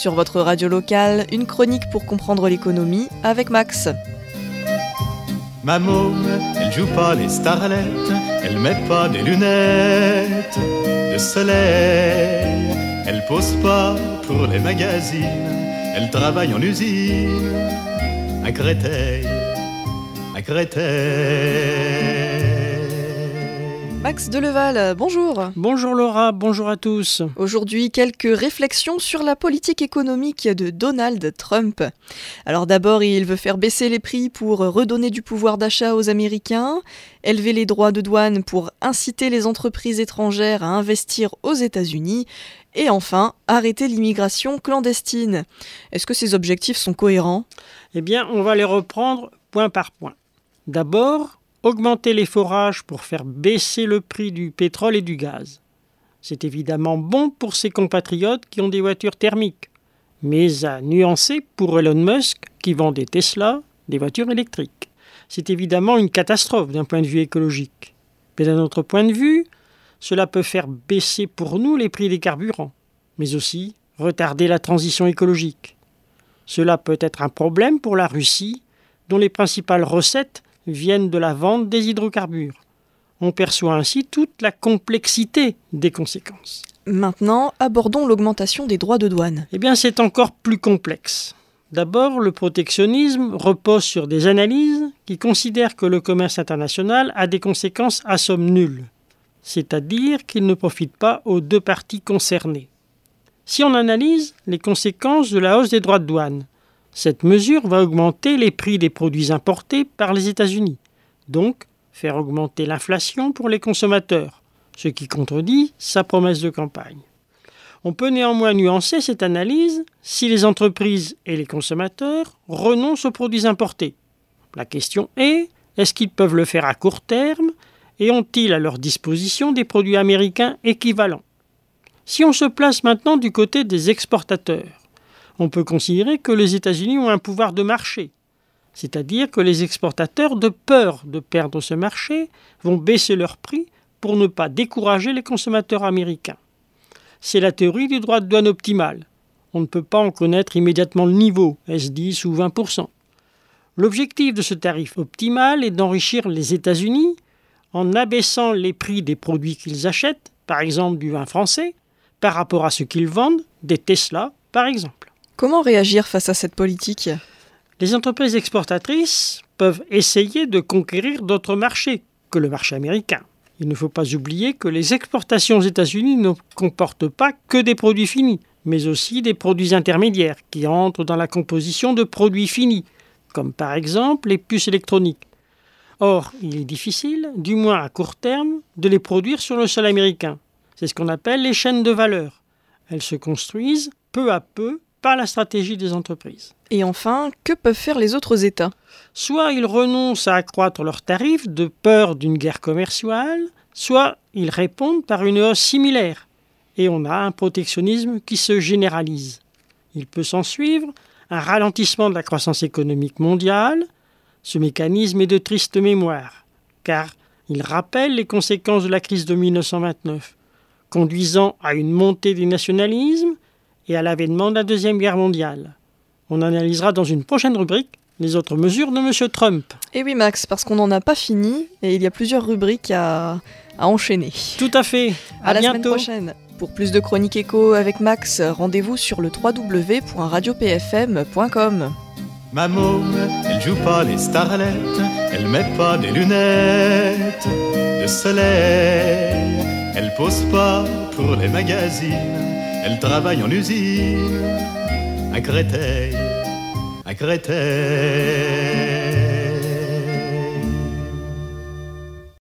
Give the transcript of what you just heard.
Sur votre radio locale, une chronique pour comprendre l'économie avec Max. Ma môme, elle joue pas les starlettes, elle met pas des lunettes de soleil. Elle pose pas pour les magazines, elle travaille en usine à Créteil, à Créteil. Max Deleval, bonjour. Bonjour Laura, bonjour à tous. Aujourd'hui, quelques réflexions sur la politique économique de Donald Trump. Alors d'abord, il veut faire baisser les prix pour redonner du pouvoir d'achat aux Américains, élever les droits de douane pour inciter les entreprises étrangères à investir aux États-Unis, et enfin, arrêter l'immigration clandestine. Est-ce que ces objectifs sont cohérents ? Eh bien, on va les reprendre point par point. D'abord, augmenter les forages pour faire baisser le prix du pétrole et du gaz. C'est évidemment bon pour ses compatriotes qui ont des voitures thermiques, mais à nuancer pour Elon Musk qui vend des Tesla, des voitures électriques. C'est évidemment une catastrophe d'un point de vue écologique. Mais d'un autre point de vue, cela peut faire baisser pour nous les prix des carburants, mais aussi retarder la transition écologique. Cela peut être un problème pour la Russie, dont les principales recettes viennent de la vente des hydrocarbures. On perçoit ainsi toute la complexité des conséquences. Maintenant, abordons l'augmentation des droits de douane. Eh bien, c'est encore plus complexe. D'abord, le protectionnisme repose sur des analyses qui considèrent que le commerce international a des conséquences à somme nulle, c'est-à-dire qu'il ne profite pas aux deux parties concernées. Si on analyse les conséquences de la hausse des droits de douane, cette mesure va augmenter les prix des produits importés par les États-Unis, donc faire augmenter l'inflation pour les consommateurs, ce qui contredit sa promesse de campagne. On peut néanmoins nuancer cette analyse si les entreprises et les consommateurs renoncent aux produits importés. La question est, est-ce qu'ils peuvent le faire à court terme et ont-ils à leur disposition des produits américains équivalents ? Si on se place maintenant du côté des exportateurs, on peut considérer que les États-Unis ont un pouvoir de marché, c'est-à-dire que les exportateurs, de peur de perdre ce marché, vont baisser leurs prix pour ne pas décourager les consommateurs américains. C'est la théorie du droit de douane optimal. On ne peut pas en connaître immédiatement le niveau, est-ce 10 ou 20%. L'objectif de ce tarif optimal est d'enrichir les États-Unis en abaissant les prix des produits qu'ils achètent, par exemple du vin français, par rapport à ce qu'ils vendent, des Tesla par exemple. Comment réagir face à cette politique ? Les entreprises exportatrices peuvent essayer de conquérir d'autres marchés que le marché américain. Il ne faut pas oublier que les exportations aux États-Unis ne comportent pas que des produits finis, mais aussi des produits intermédiaires qui entrent dans la composition de produits finis, comme par exemple les puces électroniques. Or, il est difficile, du moins à court terme, de les produire sur le sol américain. C'est ce qu'on appelle les chaînes de valeur. Elles se construisent peu à peu par la stratégie des entreprises. Et enfin, que peuvent faire les autres États ? Soit ils renoncent à accroître leurs tarifs de peur d'une guerre commerciale, soit ils répondent par une hausse similaire. Et on a un protectionnisme qui se généralise. Il peut s'ensuivre un ralentissement de la croissance économique mondiale. Ce mécanisme est de triste mémoire, car il rappelle les conséquences de la crise de 1929, conduisant à une montée du nationalisme et à l'avènement de la Deuxième Guerre mondiale. On analysera dans une prochaine rubrique les autres mesures de M. Trump. Et oui Max, parce qu'on n'en a pas fini et il y a plusieurs rubriques à enchaîner. Tout à fait, à la bientôt. Semaine prochaine. Pour plus de chroniques éco avec Max, rendez-vous sur le www.radiopfm.com. Ma môme, elle joue pas les starlettes, elle met pas des lunettes de soleil. Elle pose pas pour les magazines, elle travaille en usine à Créteil, à Créteil.